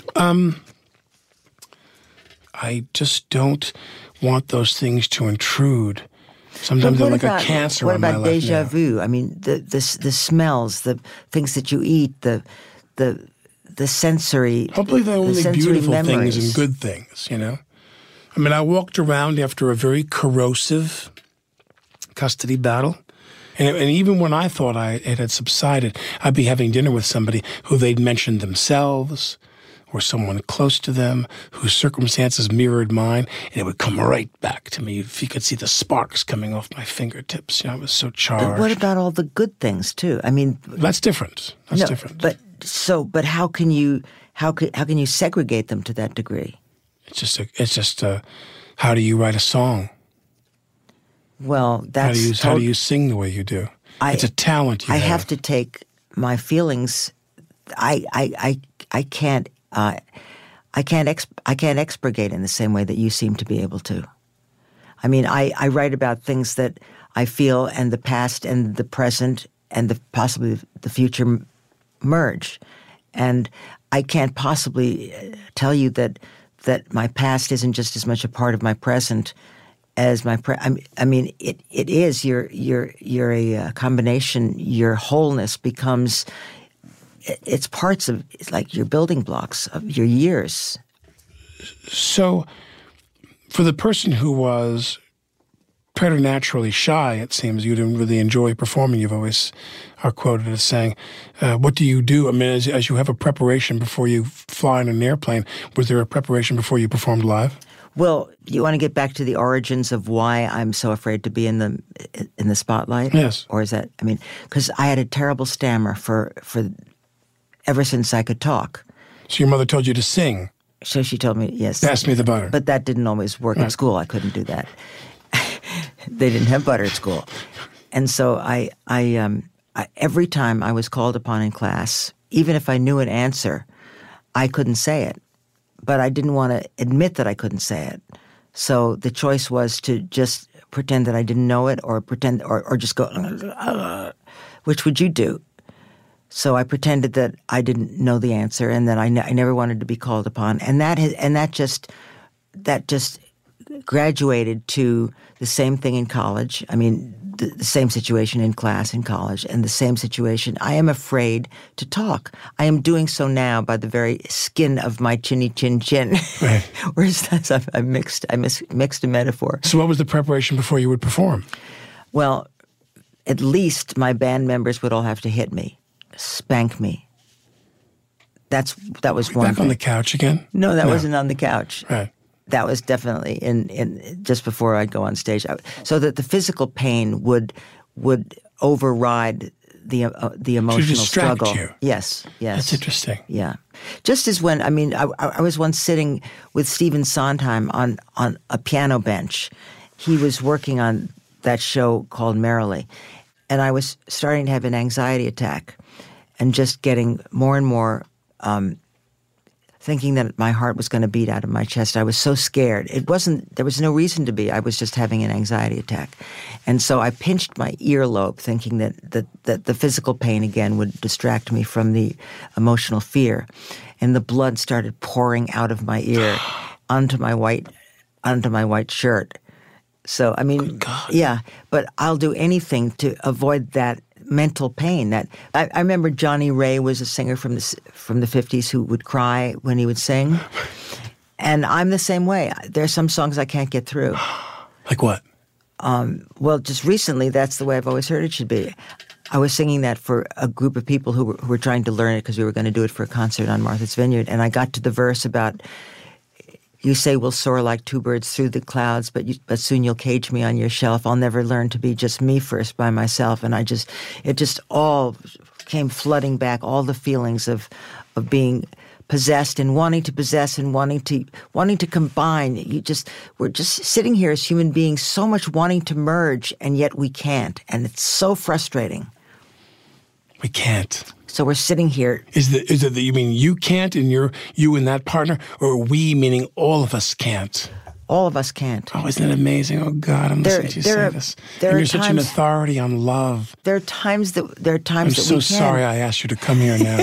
I just don't want those things to intrude. Sometimes they're like a cancer on my life. What about déjà vu? I mean, the smells, the things that you eat, the sensory. Hopefully, they're only beautiful memories. things and good things. You know, I mean, I walked around after a very corrosive custody battle. And even when I thought it had subsided, I'd be having dinner with somebody who they'd mentioned themselves or someone close to them whose circumstances mirrored mine, and it would come right back to me. If you could see the sparks coming off my fingertips, I was so charged. But what about all the good things too? I mean, that's different. That's different. But how can you segregate them to that degree? It's just how do you write a song? Well, that's how do you sing the way you do? It's a talent you have. I have to take my feelings. I can't expurgate in the same way that you seem to be able to. I mean, I write about things that I feel, and the past and the present and possibly the future merge, and I can't possibly tell you that my past isn't just as much a part of my present as my I mean, it is. You're a combination. Your wholeness becomes. It's parts of. It's like your building blocks of your years. So, for the person who was preternaturally shy, it seems you didn't really enjoy performing. You've always are quoted as saying, "What do you do?" I mean, as you have a preparation before you fly in an airplane, was there a preparation before you performed live? Well, you want to get back to the origins of why I'm so afraid to be in the spotlight? Yes. Or is that, I mean, because I had a terrible stammer for ever since I could talk. So your mother told you to sing? So she told me, yes. Pass me the butter. But that didn't always work at school. I couldn't do that. They didn't have butter at school. And so I every time I was called upon in class, even if I knew an answer, I couldn't say it. But I didn't want to admit that I couldn't say it. So the choice was to just pretend that I didn't know it, or pretend, or just go, which would you do? So I pretended that I didn't know the answer, and that I never wanted to be called upon. And that just graduated to the same thing in college. I mean, the same situation in class in college, and the same situation. I am afraid to talk. I am doing so now by the very skin of my chinny chin chin. Right. Whereas I mixed a metaphor. So what was the preparation before you would perform? Well, at least my band members would all have to hit me, spank me. That was one Back thing. On the couch again? No, that wasn't on the couch. Right. That was definitely in just before I'd go on stage, so that the physical pain would override the emotional struggle. To distract you. Yes. That's interesting. Yeah, just as when I was once sitting with Stephen Sondheim on a piano bench. He was working on that show called Merrily, and I was starting to have an anxiety attack, and just getting more and more. Thinking that my heart was going to beat out of my chest. I was so scared. There was no reason to be. I was just having an anxiety attack. And so I pinched my earlobe, thinking that the physical pain again would distract me from the emotional fear. And the blood started pouring out of my ear onto my white shirt. So, I mean, yeah, but I'll do anything to avoid that mental pain. That I remember Johnny Ray was a singer from the 50s who would cry when he would sing, and I'm the same way. There's some songs I can't get through. Like what? Well, just recently, That's the Way I've Always Heard It Should Be. I was singing that for a group of people who were trying to learn it because we were going to do it for a concert on Martha's Vineyard, and I got to the verse about. You say we'll soar like two birds through the clouds, but soon you'll cage me on your shelf. I'll never learn to be just me first by myself. And it just all came flooding back, all the feelings of being possessed and wanting to possess and wanting to combine. We're just sitting here as human beings, so much wanting to merge, and yet we can't. And it's so frustrating. We can't. So we're sitting here. Is it that you mean you can't, and you and that partner, or we meaning all of us can't? All of us can't. Oh, isn't it amazing? Oh God, I'm listening to you say this. And you're such an authority on love. There are times that I'm so sorry I asked you to come here now.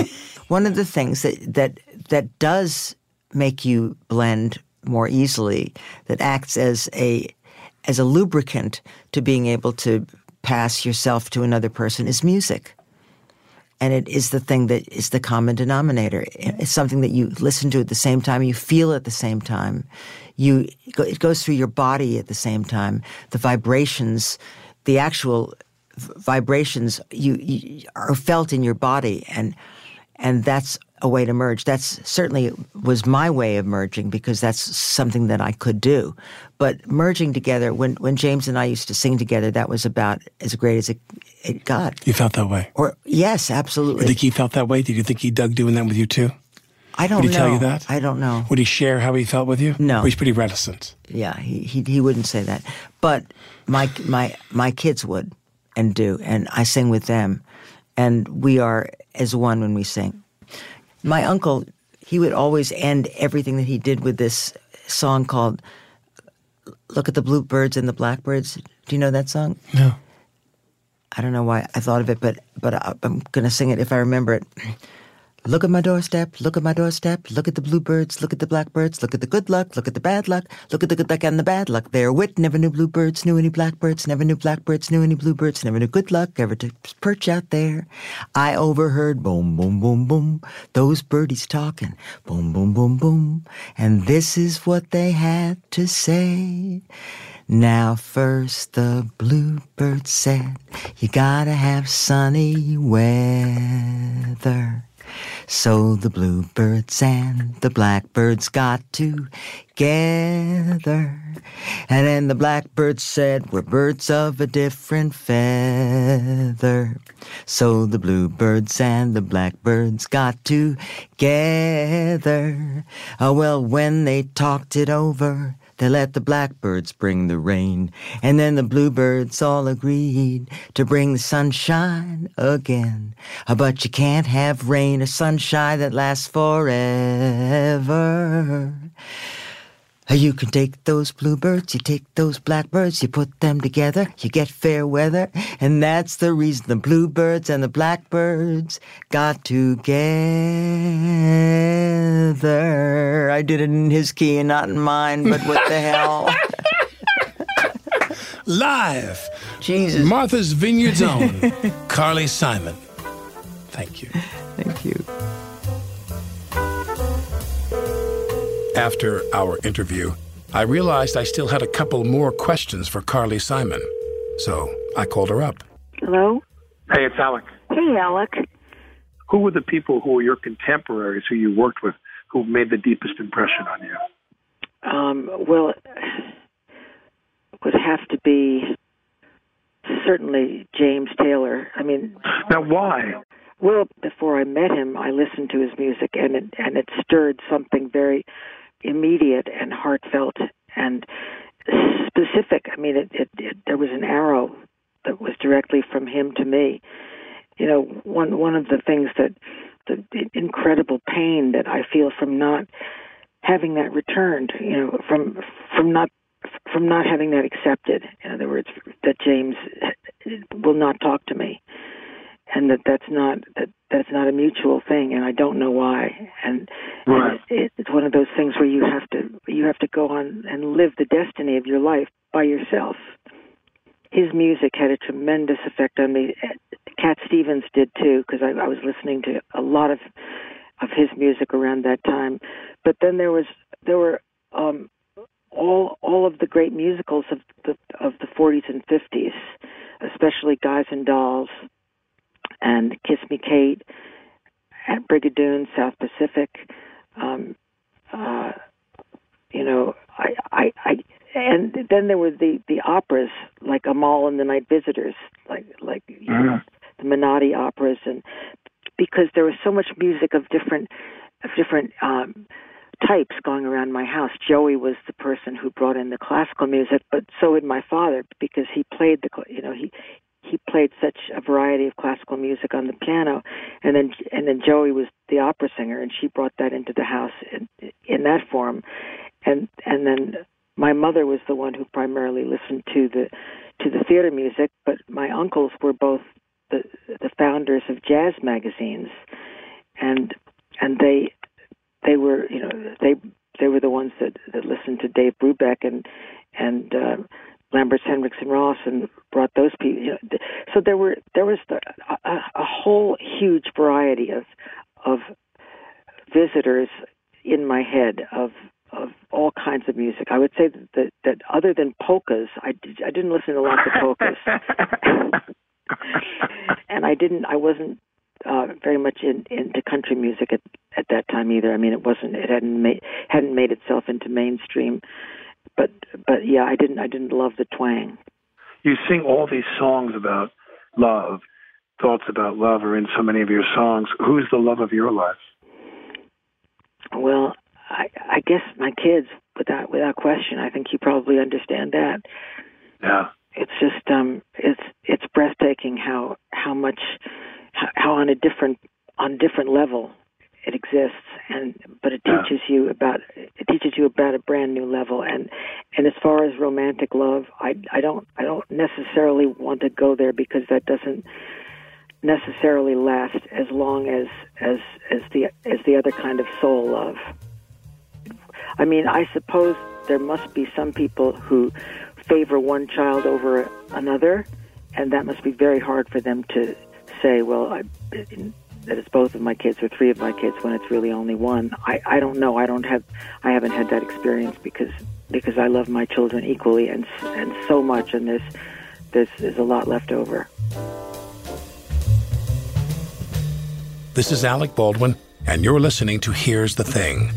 one of the things that does make you blend more easily, that acts as a lubricant to being able to pass yourself to another person, is music. And it is the thing that is the common denominator. It's something that you listen to at the same time, you feel at the same time. It goes through your body at the same time. The vibrations, the actual vibrations you are felt in your body, and that's a way to merge. That's certainly was my way of merging, because that's something that I could do. But merging together, when James and I used to sing together, that was about as great as it got. You felt that way? Yes, absolutely. You think he felt that way? Did you think he dug doing that with you too? I don't know. Would he tell you that? I don't know. Would he share how he felt with you? No. Or he's pretty reticent? Yeah, he wouldn't say that. But my kids would and do, and I sing with them. And we are as one when we sing. My uncle, he would always end everything that he did with this song called Look at the Bluebirds and the Blackbirds. Do you know that song? No. I don't know why I thought of it, but I'm going to sing it if I remember it. Look at my doorstep, look at my doorstep, look at the bluebirds, look at the blackbirds, look at the good luck, look at the bad luck, look at the good luck and the bad luck. Their wit never knew bluebirds, knew any blackbirds, never knew blackbirds, knew any bluebirds, never knew good luck, ever to perch out there. I overheard boom, boom, boom, boom, those birdies talking, boom, boom, boom, boom, and this is what they had to say. Now first the bluebird said, you gotta have sunny weather. So the bluebirds and the blackbirds got together. And then the blackbirds said, we're birds of a different feather. So the bluebirds and the blackbirds got together. Oh, well, when they talked it over, they let the blackbirds bring the rain. And then the bluebirds all agreed to bring the sunshine again. But you can't have rain or sunshine that lasts forever. You can take those bluebirds, you take those blackbirds, you put them together, you get fair weather. And that's the reason the bluebirds and the blackbirds got together. I did it in his key and not in mine, but what the hell? Live! Jesus. Martha's Vineyard's own Carly Simon. Thank you. Thank you. After our interview, I realized I still had a couple more questions for Carly Simon. So I called her up. Hello? Hey, it's Alec. Hey, Alec. Who were the people who were your contemporaries who you worked with who made the deepest impression on you? Well, it would have to be certainly James Taylor. I mean... Now, why? Well, before I met him, I listened to his music, and it stirred something very immediate and heartfelt and specific. I mean, there was an arrow that was directly from him to me. You know, one of the things that the incredible pain that I feel from not having that returned. You know, from not having that accepted. In other words, that James will not talk to me. And that's not a mutual thing, and I don't know why. And, right. and it's one of those things where you have to go on and live the destiny of your life by yourself. His music had a tremendous effect on me. Cat Stevens did too, because I was listening to a lot of his music around that time. But then there were all of the great musicals of the 40s and 50s, especially Guys and Dolls, and Kiss Me Kate, at Brigadoon, South Pacific. You know, and then there were the operas like Amal and the Night Visitors, like you know, the Menotti operas, and because there was so much music of different types going around my house. Joey was the person who brought in the classical music, but so did my father, because he played he played such a variety of classical music on the piano, and then Joey was the opera singer, and she brought that into the house in that form, and then my mother was the one who primarily listened to the theater music, but my uncles were both the founders of jazz magazines, and they were, you know, they were the ones that listened to Dave Brubeck and Lambert Henriksen Ross and brought those people. You know, so there was a whole huge variety of visitors in my head of all kinds of music. I would say that other than polkas, I didn't listen to lots of polkas, and I wasn't very much into country music at that time either. I mean, it hadn't made itself into mainstream. But yeah, I didn't love the twang. You sing all these songs about love, thoughts about love are in so many of your songs. Who's the love of your life? Well, I guess my kids, without question. I think you probably understand that. Yeah. It's just it's breathtaking how on a different level it exists, but it teaches you about a brand new level. And as far as romantic love, I don't necessarily want to go there, because that doesn't necessarily last as long as the other kind of soul love. I mean, I suppose there must be some people who favor one child over another, and that must be very hard for them to say, well, that it's both of my kids or three of my kids when it's really only one. I don't know. I haven't had that experience because I love my children equally and so much, and there's a lot left over. This is Alec Baldwin, and you're listening to Here's the Thing.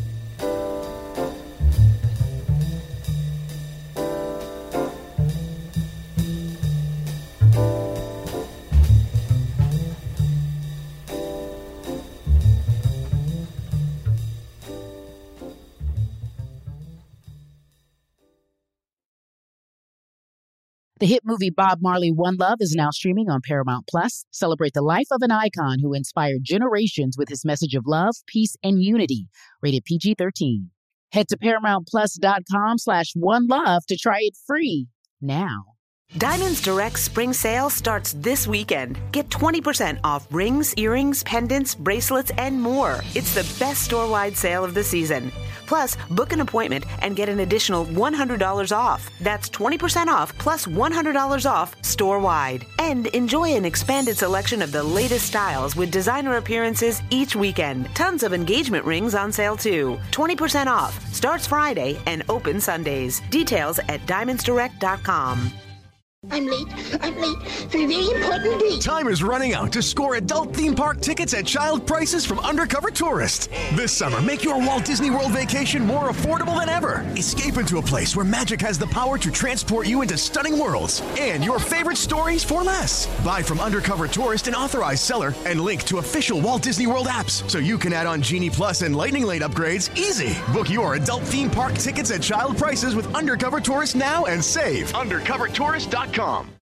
The hit movie Bob Marley, One Love is now streaming on Paramount+. Celebrate the life of an icon who inspired generations with his message of love, peace, and unity. Rated PG-13. Head to ParamountPlus.com/OneLove to try it free now. Diamonds Direct Spring Sale starts this weekend. Get 20% off rings, earrings, pendants, bracelets, and more. It's the best store-wide sale of the season. Plus, book an appointment and get an additional $100 off. That's 20% off plus $100 off store-wide. And enjoy an expanded selection of the latest styles with designer appearances each weekend. Tons of engagement rings on sale too. 20% off. Starts Friday and open Sundays. Details at diamondsdirect.com. I'm late for a very important date. Time is running out to score adult theme park tickets at child prices from Undercover Tourist. This summer, make your Walt Disney World vacation more affordable than ever. Escape into a place where magic has the power to transport you into stunning worlds and your favorite stories for less. Buy from Undercover Tourist, an authorized seller, and link to official Walt Disney World apps so you can add on Genie Plus and Lightning Lane upgrades easy. Book your adult theme park tickets at child prices with Undercover Tourist now and save. UndercoverTourist.com.